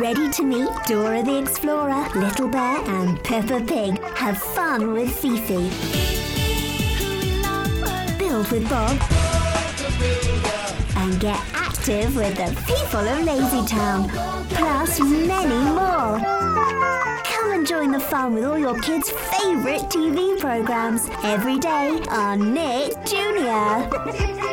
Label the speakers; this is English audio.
Speaker 1: ready to meet Dora the Explorer, Little Bear and Peppa Pig. Have fun with Fifi. Build with Bob. And get active with the people of Lazytown. Plus many more. Come and join the fun with all your kids' favourite TV programmes every day on Nick Jr.